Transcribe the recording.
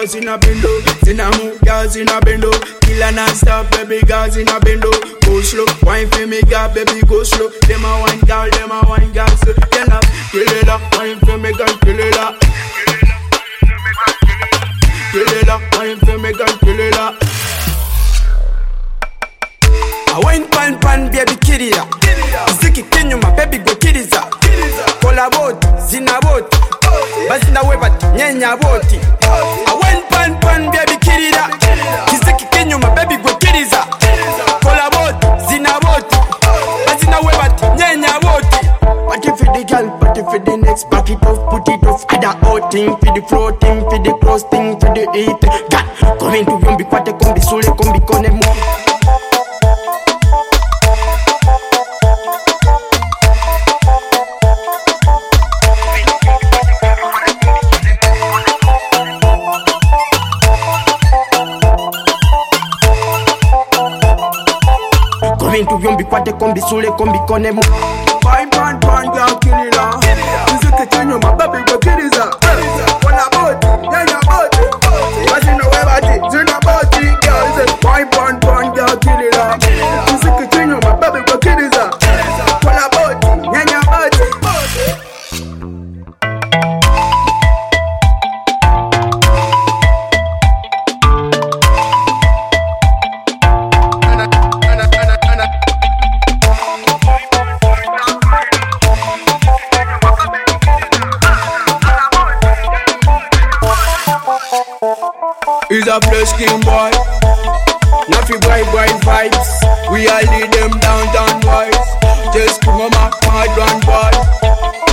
girls in a bendo. Cinnamon girls in a bendo. Killer non-stop, baby girls in a bendo. Go slow, wine for me, girl, baby go slow. Them a wine girl, so kill it up, wine for me, girl, kill it up. Kill it up, wine for me, girl, kill it up. I wine pan, baby, kill it up. Ziki kinyo, my baby go kill it up. Kola boti, zina boti. Bazina webati, nyenya boti. I wine pan, baby, kill it up. Ziki kinyo, my baby go kill it up. Kola boti, zina boti. Bazina webati, nyenya boti. Party for the girl, party for the next. Back it off, put it off. Add a hot thing, for the floor thing, for the close thing, for the eat. God, come into Yombi, kwate, kombi, sole, kombi, kone mo. Into Yombi, kwate, kombi, sole, kombi, kone mo. Fine pan, girl, kill it up. Ziki kinyo, my baby go kill it up. Kola boti, nyenya boti. Bazina webati, zina boti. Girl, say fine pan, girl, kill it up. Ziki kinyo, my baby go kill it up. Kola boti, nyenya boti. He's a flesh king boy, Nafi bright vibes. We all lead them downtown boys. Just come on my hard run boy.